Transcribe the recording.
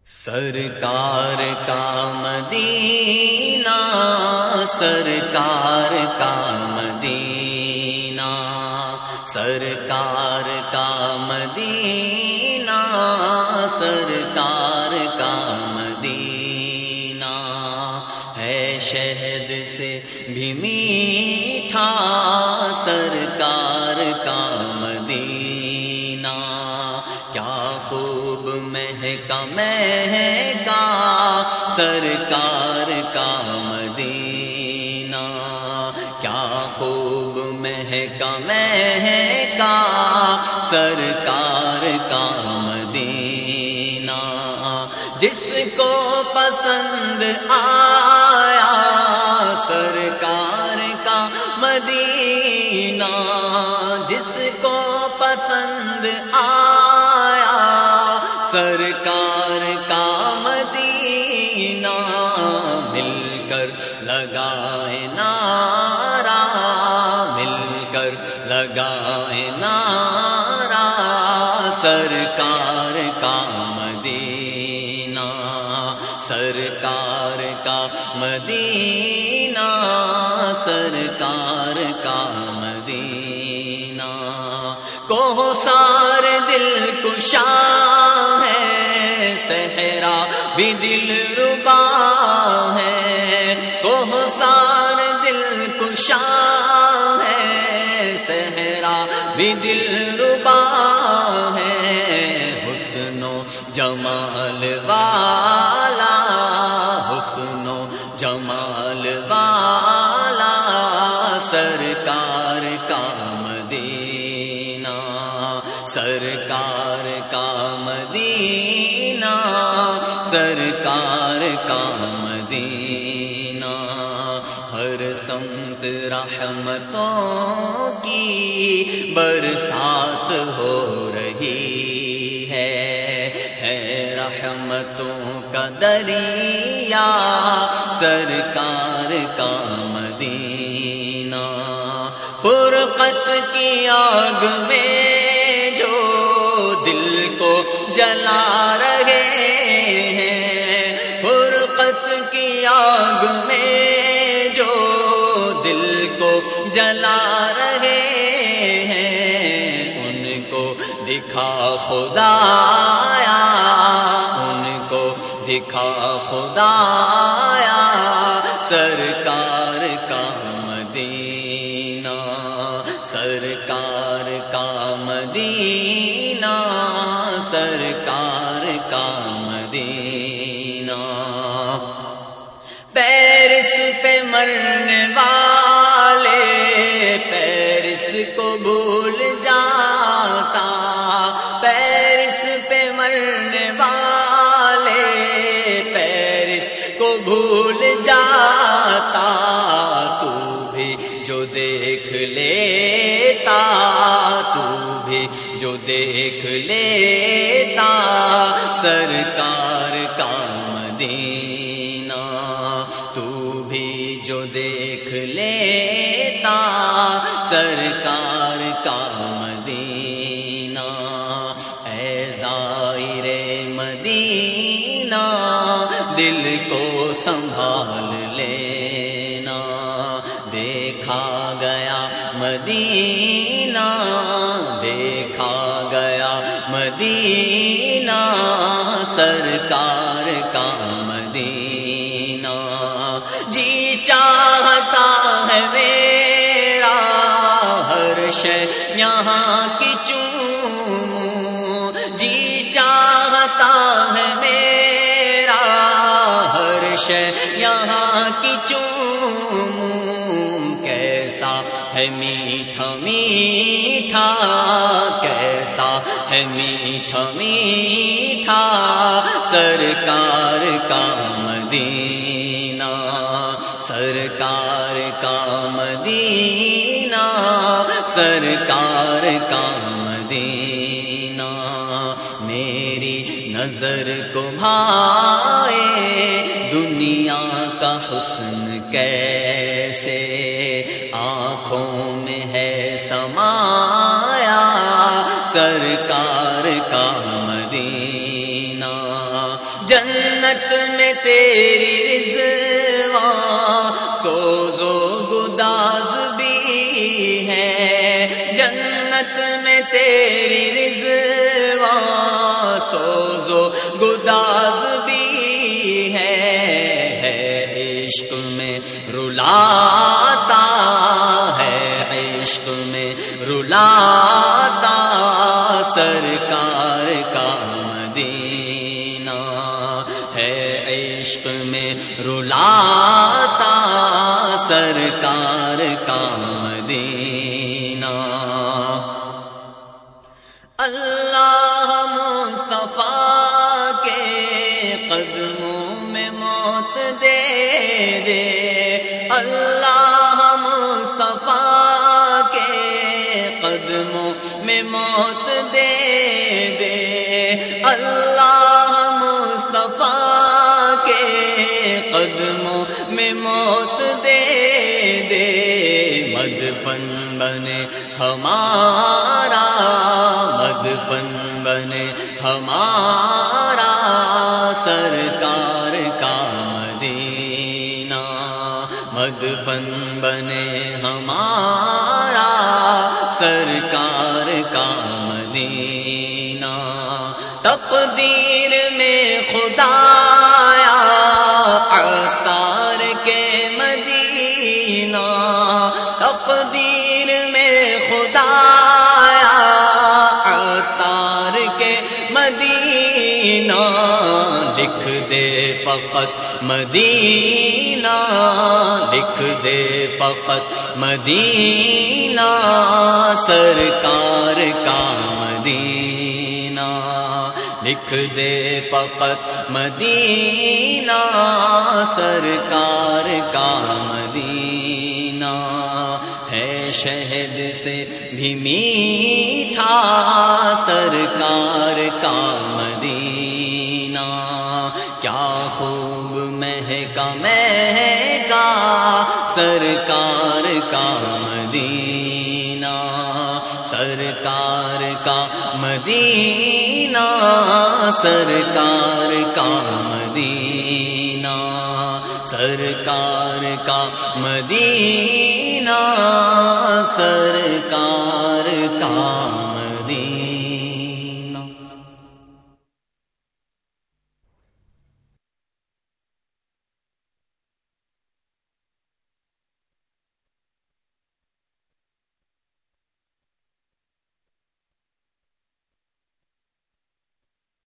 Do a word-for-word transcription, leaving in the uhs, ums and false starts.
سرکار کا مدینہ، سرکار کا مدینہ، سرکار کا مدینہ، سرکار کا مدینہ ہے شہد سے بھی میٹھا، سرکار کا مدینہ کیا خوب مہکا مہکا، سرکار کا مدینہ کیا خوب مہکا مہکا، سرکار کا مدینہ جس کو پسند آیا، سرکار کا مدینہ جس کو پسند آیا، سرکار کا مدینہ مل کر لگائے نعرہ، مل کر لگائے نعرہ، سرکار کا مدینہ، سرکار کا مدینہ، سرکار کا مدینہ کو سار دل کشا ہے، صحرا بھی دل ربا ہے، کو سار دل کشا ہے، صحرا بھی دل ربا ہے، حسن و جمال والا، حسن و جمال والا، سرکار کا مدینہ، سرکار کا مدینہ، سرکار کا مدینہ ہر سمت رحمتوں کی برسات ہو رہی ہے، ہے رحمتوں کا دریا، سرکار کا مدینہ فرقت کی آگ میں جو دل کو جلا رہے ہیں، فرقت کی آگ میں جو دل کو جلا رہے ہیں، ان کو دکھا خدایا، ان کو دکھا خدایا، سرکار کا مدینہ، سرکار کا مدینہ، سرکار کا مدینہ پیرس پہ مرنے والے پیرس کو بھول جاتا، پیرس پہ مرنے والے پیرس کو بھول جاتا، تو بھی جو دیکھ لیتا، تو بھی جو دیکھ لیتا، سرکار کا مدینہ، تو بھی جو دیکھ لیتا، سرکار کا مدینہ اے زائر مدینہ دل کو سنبھال لینا، دیکھا گیا مدینہ، دیکھا گیا مدینہ، سرکار کا مدینہ جی چاہتا ہے میرا ہر شے یہاں کی چوموں، جی چاہتا ہے میرا ہر شے یہاں کی چوموں، کیسا ہے میٹھا میٹھا، کیسا ہے میٹھا میٹھا، سرکار کا مدینہ، سرکار کا مدینہ، سرکار کا مدینہ میری نظر کو بھائے دنیا کا حسن کیسے، آنکھوں میں ہے سمایا، سرکار کا مدینہ جنت میں تیری رضوان سوز و گداز بھی ہے، جنت میں تیری رضوان سوز و گداز بھی ہے، ہے عشق میں رلاتا ہے، عشق میں رلاتا سرکار کا مدینہ، ہے عشق میں رلاتا سرکار کا مدینہ۔ اللہ مصطفیٰ کے قدموں میں موت دے دے، اللہ مصطفیٰ کے قدموں میں موت دے دے، اللہ مصطفیٰ کے قدموں میں موت دے دے، مدفن بنے ہمارا، مدفن بنے ہمارا سرکار کا مدینہ، مدفن بنے ہمارا سرکار کا مدینہ۔ تقدیر میں خدایا عطار کے مدینہ، تقدیر میں خدایا عطار کے مدینہ، لکھ دے فقط مدینہ، لکھ دے فقط مدینہ سرکار کا مدینہ، لکھ دے فقط مدینہ سرکار کا مدینہ، ہے شہد سے بھی میٹھا سرکار کا مدینہ، کیا خوب مہکا مہکا سرکار کا مدینہ، سرکار کا مدینہ، سرکار کا مدینہ، سرکار کا مدینہ، سرکار کا